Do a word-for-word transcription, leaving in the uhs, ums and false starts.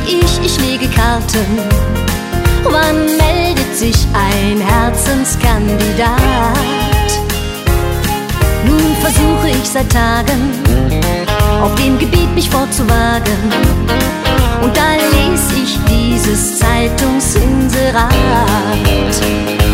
ich, ich lege Karten. Wann meldet sich ein Herzenskandidat? Nun versuche ich seit Tagen, auf dem Gebiet mich fortzuwagen. Und da lese ich dieses Zeitungsinserat.